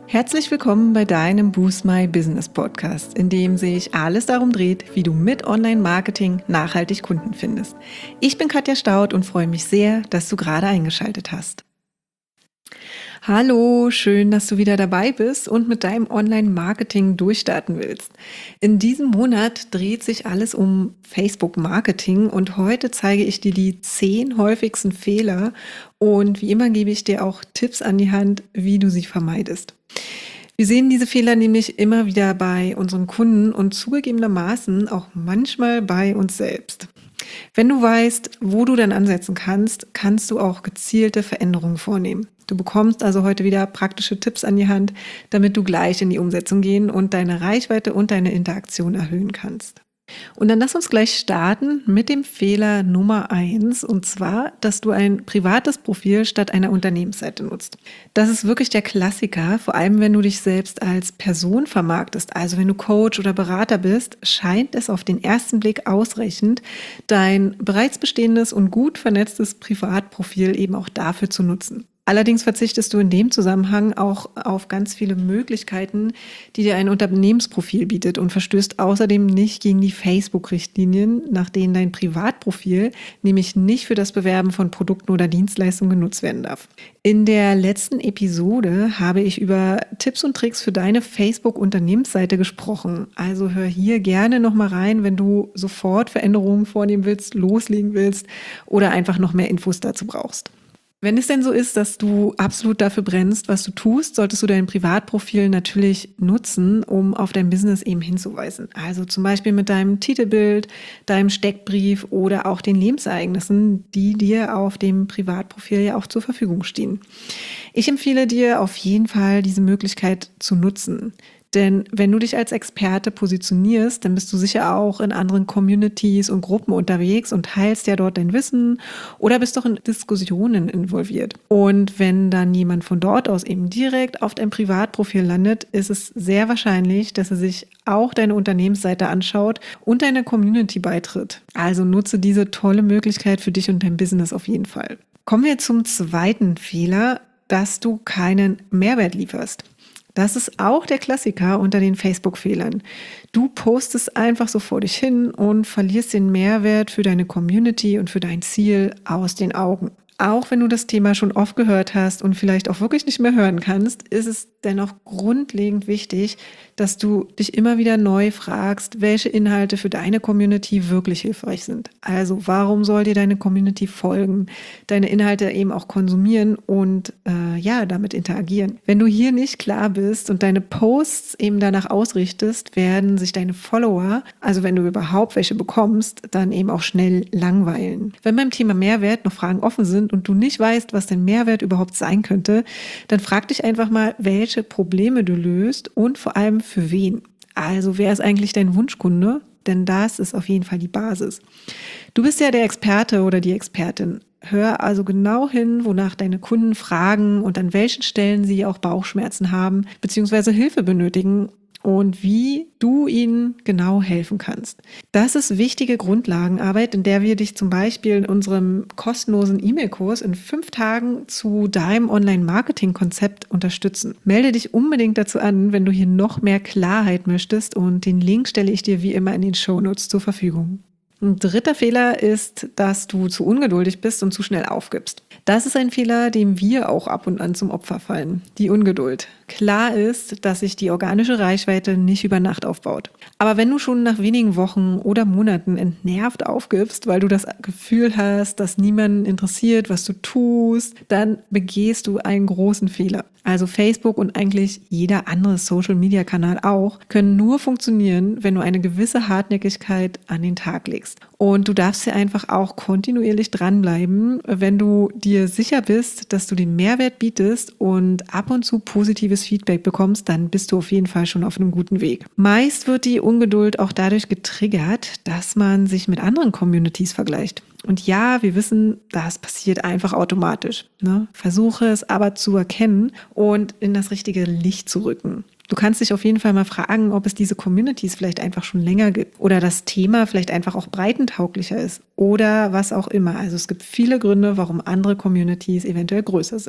Herzlich willkommen bei deinem Boost My Business Podcast, in dem sich alles darum dreht, wie du mit Online-Marketing nachhaltig Kunden findest. Ich bin Katja Staud und freue mich sehr, dass du gerade eingeschaltet hast. Hallo, schön, dass du wieder dabei bist und mit deinem Online-Marketing durchstarten willst. In diesem Monat dreht sich alles um Facebook-Marketing und heute zeige ich dir die 10 häufigsten Fehler und wie immer gebe ich dir auch Tipps an die Hand, wie du sie vermeidest. Wir sehen diese Fehler nämlich immer wieder bei unseren Kunden und zugegebenermaßen auch manchmal bei uns selbst. Wenn du weißt, wo du dann ansetzen kannst, kannst du auch gezielte Veränderungen vornehmen. Du bekommst also heute wieder praktische Tipps an die Hand, damit du gleich in die Umsetzung gehen und deine Reichweite und deine Interaktion erhöhen kannst. Und dann lass uns gleich starten mit dem Fehler Nummer 1, und zwar, dass du ein privates Profil statt einer Unternehmensseite nutzt. Das ist wirklich der Klassiker, vor allem wenn du dich selbst als Person vermarktest, also wenn du Coach oder Berater bist, scheint es auf den ersten Blick ausreichend, dein bereits bestehendes und gut vernetztes Privatprofil eben auch dafür zu nutzen. Allerdings verzichtest du in dem Zusammenhang auch auf ganz viele Möglichkeiten, die dir ein Unternehmensprofil bietet und verstößt außerdem nicht gegen die Facebook-Richtlinien, nach denen dein Privatprofil nämlich nicht für das Bewerben von Produkten oder Dienstleistungen genutzt werden darf. In der letzten Episode habe ich über Tipps und Tricks für deine Facebook-Unternehmensseite gesprochen. Also hör hier gerne nochmal rein, wenn du sofort Veränderungen vornehmen willst, loslegen willst oder einfach noch mehr Infos dazu brauchst. Wenn es denn so ist, dass du absolut dafür brennst, was du tust, solltest du dein Privatprofil natürlich nutzen, um auf dein Business eben hinzuweisen. Also zum Beispiel mit deinem Titelbild, deinem Steckbrief oder auch den Lebensereignissen, die dir auf dem Privatprofil ja auch zur Verfügung stehen. Ich empfehle dir auf jeden Fall, diese Möglichkeit zu nutzen. Denn wenn du dich als Experte positionierst, dann bist du sicher auch in anderen Communities und Gruppen unterwegs und teilst ja dort dein Wissen oder bist doch in Diskussionen involviert. Und wenn dann jemand von dort aus eben direkt auf dein Privatprofil landet, ist es sehr wahrscheinlich, dass er sich auch deine Unternehmensseite anschaut und deine Community beitritt. Also nutze diese tolle Möglichkeit für dich und dein Business auf jeden Fall. Kommen wir zum zweiten Fehler, dass du keinen Mehrwert lieferst. Das ist auch der Klassiker unter den Facebook-Fehlern. Du postest einfach so vor dich hin und verlierst den Mehrwert für deine Community und für dein Ziel aus den Augen. Auch wenn du das Thema schon oft gehört hast und vielleicht auch wirklich nicht mehr hören kannst, ist es dennoch grundlegend wichtig, dass du dich immer wieder neu fragst, welche Inhalte für deine Community wirklich hilfreich sind. Also warum soll dir deine Community folgen, deine Inhalte eben auch konsumieren und damit interagieren. Wenn du hier nicht klar bist und deine Posts eben danach ausrichtest, werden sich deine Follower, also wenn du überhaupt welche bekommst, dann eben auch schnell langweilen. Wenn beim Thema Mehrwert noch Fragen offen sind und du nicht weißt, was dein Mehrwert überhaupt sein könnte, dann frag dich einfach mal, welche Probleme du löst und vor allem für wen. Also wer ist eigentlich dein Wunschkunde? Denn das ist auf jeden Fall die Basis. Du bist ja der Experte oder die Expertin. Hör also genau hin, wonach deine Kunden fragen und an welchen Stellen sie auch Bauchschmerzen haben bzw. Hilfe benötigen und wie du ihnen genau helfen kannst. Das ist wichtige Grundlagenarbeit, in der wir dich zum Beispiel in unserem kostenlosen E-Mail-Kurs in 5 Tagen zu deinem Online-Marketing-Konzept unterstützen. Melde dich unbedingt dazu an, wenn du hier noch mehr Klarheit möchtest, und den Link stelle ich dir wie immer in den Shownotes zur Verfügung. Ein dritter Fehler ist, dass du zu ungeduldig bist und zu schnell aufgibst. Das ist ein Fehler, dem wir auch ab und an zum Opfer fallen. Die Ungeduld. Klar ist, dass sich die organische Reichweite nicht über Nacht aufbaut. Aber wenn du schon nach wenigen Wochen oder Monaten entnervt aufgibst, weil du das Gefühl hast, dass niemanden interessiert, was du tust, dann begehst du einen großen Fehler. Also Facebook und eigentlich jeder andere Social-Media-Kanal auch, können nur funktionieren, wenn du eine gewisse Hartnäckigkeit an den Tag legst. Und du darfst hier einfach auch kontinuierlich dranbleiben, wenn du dir sicher bist, dass du den Mehrwert bietest und ab und zu positives Feedback bekommst, dann bist du auf jeden Fall schon auf einem guten Weg. Meist wird die Ungeduld auch dadurch getriggert, dass man sich mit anderen Communities vergleicht. Und ja, wir wissen, das passiert einfach automatisch. Versuche es aber zu erkennen und in das richtige Licht zu rücken. Du kannst dich auf jeden Fall mal fragen, ob es diese Communities vielleicht einfach schon länger gibt oder das Thema vielleicht einfach auch breitentauglicher ist oder was auch immer. Also es gibt viele Gründe, warum andere Communities eventuell größer sind.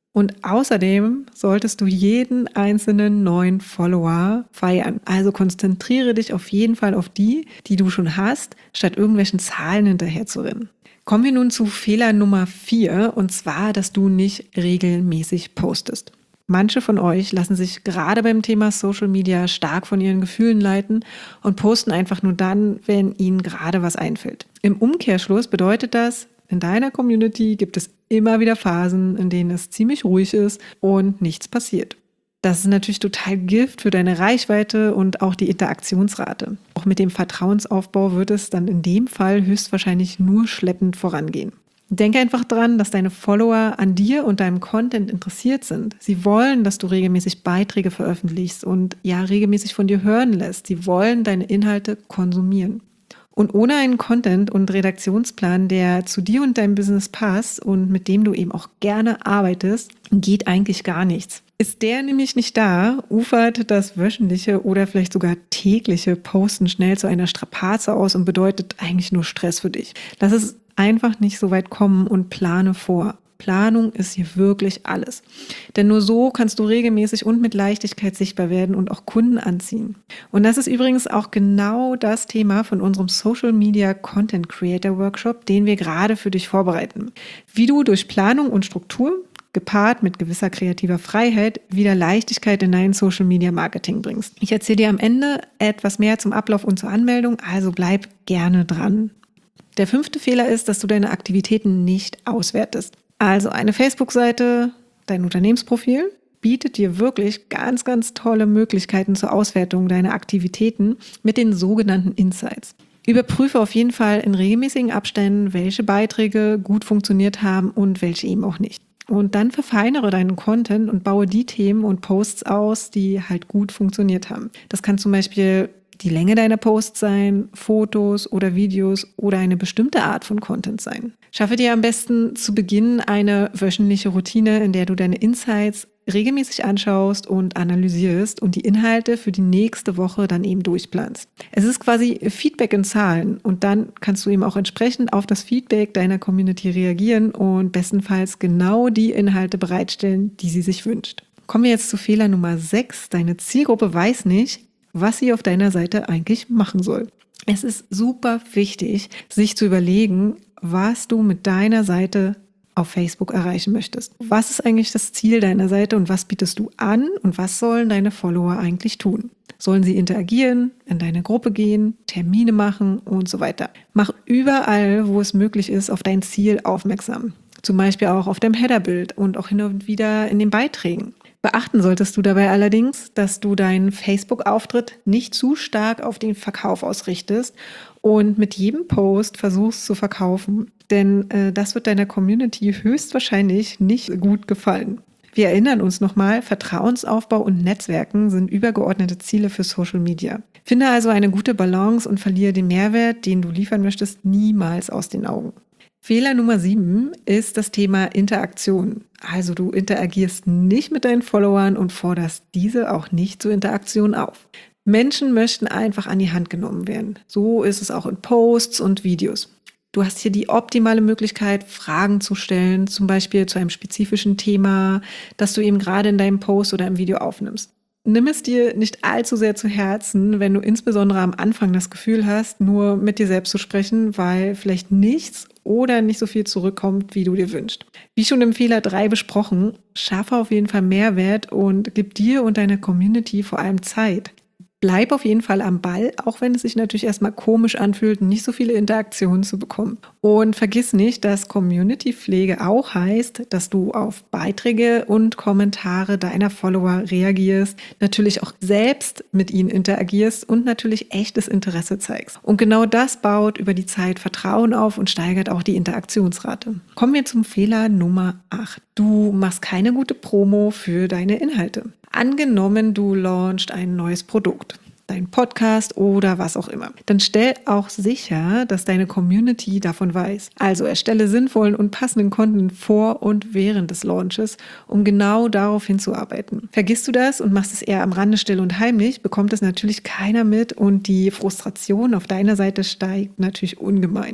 Und außerdem solltest du jeden einzelnen neuen Follower feiern. Also konzentriere dich auf jeden Fall auf die du schon hast, statt irgendwelchen Zahlen hinterher zu rennen. Kommen wir nun zu Fehler Nummer 4, und zwar, dass du nicht regelmäßig postest. Manche von euch lassen sich gerade beim Thema Social Media stark von ihren Gefühlen leiten und posten einfach nur dann, wenn ihnen gerade was einfällt. Im Umkehrschluss bedeutet das, in deiner Community gibt es immer wieder Phasen, in denen es ziemlich ruhig ist und nichts passiert. Das ist natürlich total Gift für deine Reichweite und auch die Interaktionsrate. Auch mit dem Vertrauensaufbau wird es dann in dem Fall höchstwahrscheinlich nur schleppend vorangehen. Denke einfach dran, dass deine Follower an dir und deinem Content interessiert sind. Sie wollen, dass du regelmäßig Beiträge veröffentlichst und regelmäßig von dir hören lässt. Sie wollen deine Inhalte konsumieren. Und ohne einen Content und Redaktionsplan, der zu dir und deinem Business passt und mit dem du eben auch gerne arbeitest, geht eigentlich gar nichts. Ist der nämlich nicht da, ufert das wöchentliche oder vielleicht sogar tägliche Posten schnell zu einer Strapaze aus und bedeutet eigentlich nur Stress für dich. Lass es einfach nicht so weit kommen und plane vor. Planung ist hier wirklich alles. Denn nur so kannst du regelmäßig und mit Leichtigkeit sichtbar werden und auch Kunden anziehen. Und das ist übrigens auch genau das Thema von unserem Social Media Content Creator Workshop, den wir gerade für dich vorbereiten. Wie du durch Planung und Struktur, gepaart mit gewisser kreativer Freiheit, wieder Leichtigkeit in dein Social Media Marketing bringst. Ich erzähle dir am Ende etwas mehr zum Ablauf und zur Anmeldung, also bleib gerne dran. Der 5. Fehler ist, dass du deine Aktivitäten nicht auswertest. Also eine Facebook-Seite, dein Unternehmensprofil, bietet dir wirklich ganz, ganz tolle Möglichkeiten zur Auswertung deiner Aktivitäten mit den sogenannten Insights. Überprüfe auf jeden Fall in regelmäßigen Abständen, welche Beiträge gut funktioniert haben und welche eben auch nicht. Und dann verfeinere deinen Content und baue die Themen und Posts aus, die halt gut funktioniert haben. Das kann zum Beispiel die Länge deiner Posts sein, Fotos oder Videos oder eine bestimmte Art von Content sein. Schaffe dir am besten zu Beginn eine wöchentliche Routine, in der du deine Insights regelmäßig anschaust und analysierst und die Inhalte für die nächste Woche dann eben durchplanst. Es ist quasi Feedback in Zahlen und dann kannst du eben auch entsprechend auf das Feedback deiner Community reagieren und bestenfalls genau die Inhalte bereitstellen, die sie sich wünscht. Kommen wir jetzt zu Fehler Nummer 6. Deine Zielgruppe weiß nicht, was sie auf deiner Seite eigentlich machen soll. Es ist super wichtig, sich zu überlegen, was du mit deiner Seite auf Facebook erreichen möchtest. Was ist eigentlich das Ziel deiner Seite und was bietest du an und was sollen deine Follower eigentlich tun? Sollen sie interagieren, in deine Gruppe gehen, Termine machen und so weiter? Mach überall, wo es möglich ist, auf dein Ziel aufmerksam. Zum Beispiel auch auf dem Headerbild und auch hin und wieder in den Beiträgen. Beachten solltest du dabei allerdings, dass du deinen Facebook-Auftritt nicht zu stark auf den Verkauf ausrichtest und mit jedem Post versuchst zu verkaufen. Denn das wird deiner Community höchstwahrscheinlich nicht gut gefallen. Wir erinnern uns nochmal, Vertrauensaufbau und Netzwerken sind übergeordnete Ziele für Social Media. Finde also eine gute Balance und verliere den Mehrwert, den du liefern möchtest, niemals aus den Augen. Fehler Nummer 7 ist das Thema Interaktion. Also du interagierst nicht mit deinen Followern und forderst diese auch nicht zur Interaktion auf. Menschen möchten einfach an die Hand genommen werden. So ist es auch in Posts und Videos. Du hast hier die optimale Möglichkeit, Fragen zu stellen, zum Beispiel zu einem spezifischen Thema, das du eben gerade in deinem Post oder im Video aufnimmst. Nimm es dir nicht allzu sehr zu Herzen, wenn du insbesondere am Anfang das Gefühl hast, nur mit dir selbst zu sprechen, weil vielleicht nichts oder nicht so viel zurückkommt, wie du dir wünschst. Wie schon im Fehler 3 besprochen, schaffe auf jeden Fall Mehrwert und gib dir und deiner Community vor allem Zeit. Bleib auf jeden Fall am Ball, auch wenn es sich natürlich erstmal komisch anfühlt, nicht so viele Interaktionen zu bekommen. Und vergiss nicht, dass Community-Pflege auch heißt, dass du auf Beiträge und Kommentare deiner Follower reagierst, natürlich auch selbst mit ihnen interagierst und natürlich echtes Interesse zeigst. Und genau das baut über die Zeit Vertrauen auf und steigert auch die Interaktionsrate. Kommen wir zum Fehler Nummer 8. Du machst keine gute Promo für deine Inhalte. Angenommen, du launchst ein neues Produkt, dein Podcast oder was auch immer. Dann stell auch sicher, dass deine Community davon weiß. Also erstelle sinnvollen und passenden Content vor und während des Launches, um genau darauf hinzuarbeiten. Vergisst du das und machst es eher am Rande still und heimlich, bekommt es natürlich keiner mit und die Frustration auf deiner Seite steigt natürlich ungemein.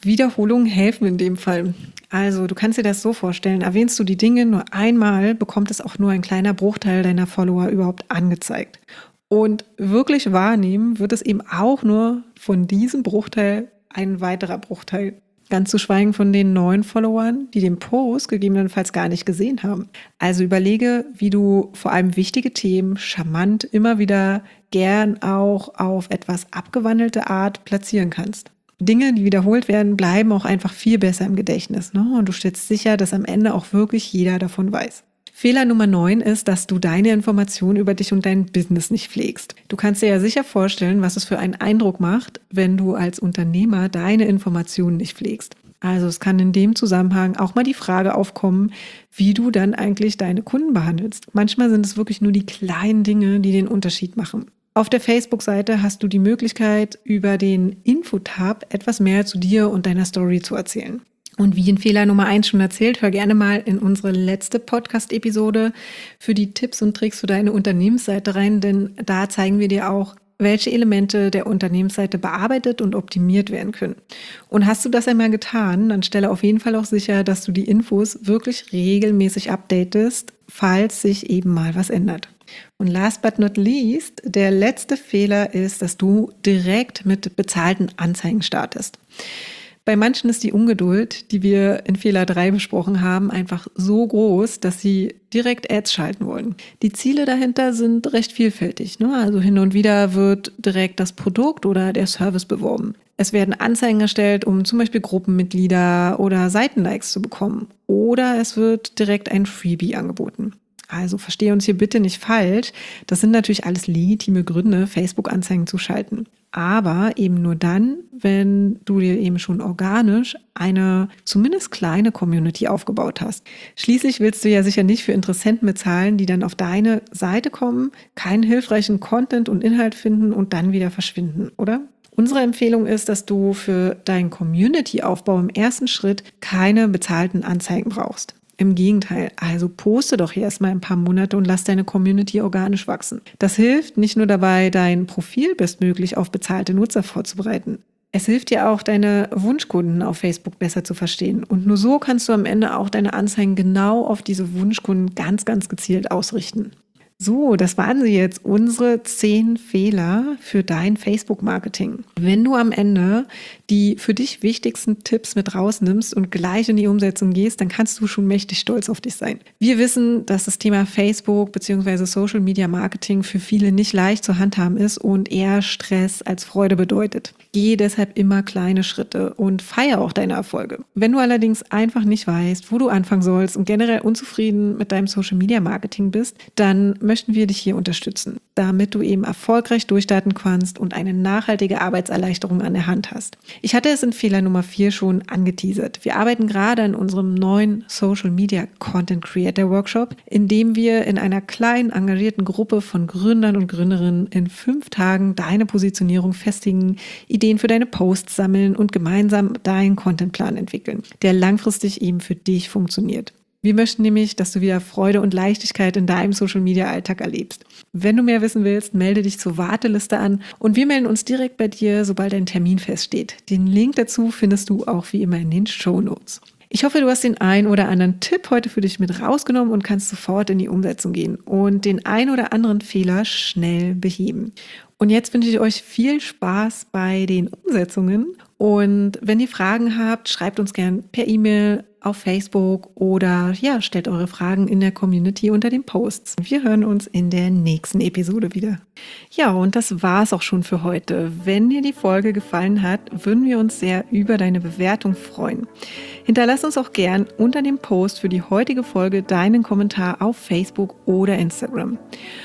Wiederholungen helfen in dem Fall. Also du kannst dir das so vorstellen, erwähnst du die Dinge nur einmal, bekommt es auch nur ein kleiner Bruchteil deiner Follower überhaupt angezeigt. Und wirklich wahrnehmen wird es eben auch nur von diesem Bruchteil ein weiterer Bruchteil. Ganz zu schweigen von den neuen Followern, die den Post gegebenenfalls gar nicht gesehen haben. Also überlege, wie du vor allem wichtige Themen charmant immer wieder gern auch auf etwas abgewandelte Art platzieren kannst. Dinge, die wiederholt werden, bleiben auch einfach viel besser im Gedächtnis, ne? Und du stellst sicher, dass am Ende auch wirklich jeder davon weiß. Fehler Nummer 9 ist, dass du deine Informationen über dich und dein Business nicht pflegst. Du kannst dir ja sicher vorstellen, was es für einen Eindruck macht, wenn du als Unternehmer deine Informationen nicht pflegst. Also es kann in dem Zusammenhang auch mal die Frage aufkommen, wie du dann eigentlich deine Kunden behandelst. Manchmal sind es wirklich nur die kleinen Dinge, die den Unterschied machen. Auf der Facebook-Seite hast du die Möglichkeit, über den Info-Tab etwas mehr zu dir und deiner Story zu erzählen. Und wie in Fehler Nummer 1 schon erzählt, hör gerne mal in unsere letzte Podcast-Episode für die Tipps und Tricks für deine Unternehmensseite rein, denn da zeigen wir dir auch, welche Elemente der Unternehmensseite bearbeitet und optimiert werden können. Und hast du das einmal getan, dann stelle auf jeden Fall auch sicher, dass du die Infos wirklich regelmäßig updatest, falls sich eben mal was ändert. Und last but not least, der letzte Fehler ist, dass du direkt mit bezahlten Anzeigen startest. Bei manchen ist die Ungeduld, die wir in Fehler 3 besprochen haben, einfach so groß, dass sie direkt Ads schalten wollen. Die Ziele dahinter sind recht vielfältig, ne? Also hin und wieder wird direkt das Produkt oder der Service beworben. Es werden Anzeigen erstellt, um zum Beispiel Gruppenmitglieder oder Seitenlikes zu bekommen. Oder es wird direkt ein Freebie angeboten. Also verstehe uns hier bitte nicht falsch. Das sind natürlich alles legitime Gründe, Facebook-Anzeigen zu schalten. Aber eben nur dann, wenn du dir eben schon organisch eine zumindest kleine Community aufgebaut hast. Schließlich willst du ja sicher nicht für Interessenten bezahlen, die dann auf deine Seite kommen, keinen hilfreichen Content und Inhalt finden und dann wieder verschwinden, oder? Unsere Empfehlung ist, dass du für deinen Community-Aufbau im ersten Schritt keine bezahlten Anzeigen brauchst. Im Gegenteil, also poste doch hier erstmal ein paar Monate und lass deine Community organisch wachsen. Das hilft nicht nur dabei, dein Profil bestmöglich auf bezahlte Nutzer vorzubereiten. Es hilft dir auch, deine Wunschkunden auf Facebook besser zu verstehen. Und nur so kannst du am Ende auch deine Anzeigen genau auf diese Wunschkunden ganz, ganz gezielt ausrichten. So, das waren sie jetzt, unsere 10 Fehler für dein Facebook-Marketing. Wenn du am Ende die für dich wichtigsten Tipps mit rausnimmst und gleich in die Umsetzung gehst, dann kannst du schon mächtig stolz auf dich sein. Wir wissen, dass das Thema Facebook bzw. Social Media Marketing für viele nicht leicht zu handhaben ist und eher Stress als Freude bedeutet. Gehe deshalb immer kleine Schritte und feiere auch deine Erfolge. Wenn du allerdings einfach nicht weißt, wo du anfangen sollst und generell unzufrieden mit deinem Social Media Marketing bist, dann möchten wir dich hier unterstützen, damit du eben erfolgreich durchstarten kannst und eine nachhaltige Arbeitserleichterung an der Hand hast. Ich hatte es in Fehler Nummer 4 schon angeteasert. Wir arbeiten gerade an unserem neuen Social Media Content Creator Workshop, in dem wir in einer kleinen, engagierten Gruppe von Gründern und Gründerinnen in 5 Tagen deine Positionierung festigen, Ideen für deine Posts sammeln und gemeinsam deinen Contentplan entwickeln, der langfristig eben für dich funktioniert. Wir möchten nämlich, dass du wieder Freude und Leichtigkeit in deinem Social-Media-Alltag erlebst. Wenn du mehr wissen willst, melde dich zur Warteliste an und wir melden uns direkt bei dir, sobald ein Termin feststeht. Den Link dazu findest du auch wie immer in den Shownotes. Ich hoffe, du hast den ein oder anderen Tipp heute für dich mit rausgenommen und kannst sofort in die Umsetzung gehen und den ein oder anderen Fehler schnell beheben. Und jetzt wünsche ich euch viel Spaß bei den Umsetzungen. Und wenn ihr Fragen habt, schreibt uns gern per E-Mail, auf Facebook oder stellt eure Fragen in der Community unter den Posts. Wir hören uns in der nächsten Episode wieder. Ja, und das war's auch schon für heute. Wenn dir die Folge gefallen hat, würden wir uns sehr über deine Bewertung freuen. Hinterlass uns auch gern unter dem Post für die heutige Folge deinen Kommentar auf Facebook oder Instagram.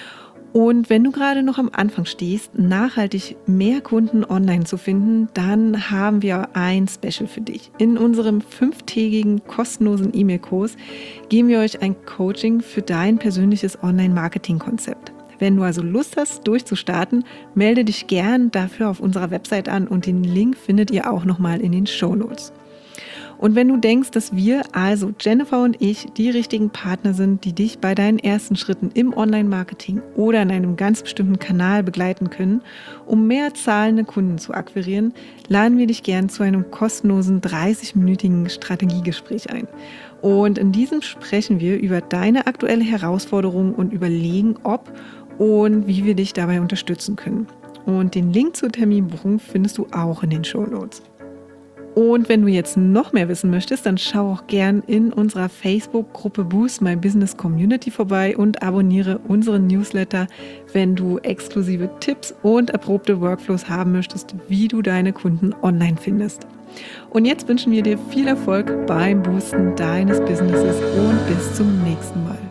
Und wenn du gerade noch am Anfang stehst, nachhaltig mehr Kunden online zu finden, dann haben wir ein Special für dich. In unserem 5-tägigen kostenlosen E-Mail-Kurs geben wir euch ein Coaching für dein persönliches Online-Marketing-Konzept. Wenn du also Lust hast, durchzustarten, melde dich gern dafür auf unserer Website an und den Link findet ihr auch nochmal in den Shownotes. Und wenn du denkst, dass wir, also Jennifer und ich, die richtigen Partner sind, die dich bei deinen ersten Schritten im Online-Marketing oder in einem ganz bestimmten Kanal begleiten können, um mehr zahlende Kunden zu akquirieren, laden wir dich gern zu einem kostenlosen 30-minütigen Strategiegespräch ein. Und in diesem sprechen wir über deine aktuelle Herausforderung und überlegen, ob und wie wir dich dabei unterstützen können. Und den Link zur Terminbuchung findest du auch in den Shownotes. Und wenn du jetzt noch mehr wissen möchtest, dann schau auch gern in unserer Facebook-Gruppe Boost My Business Community vorbei und abonniere unseren Newsletter, wenn du exklusive Tipps und erprobte Workflows haben möchtest, wie du deine Kunden online findest. Und jetzt wünschen wir dir viel Erfolg beim Boosten deines Businesses und bis zum nächsten Mal.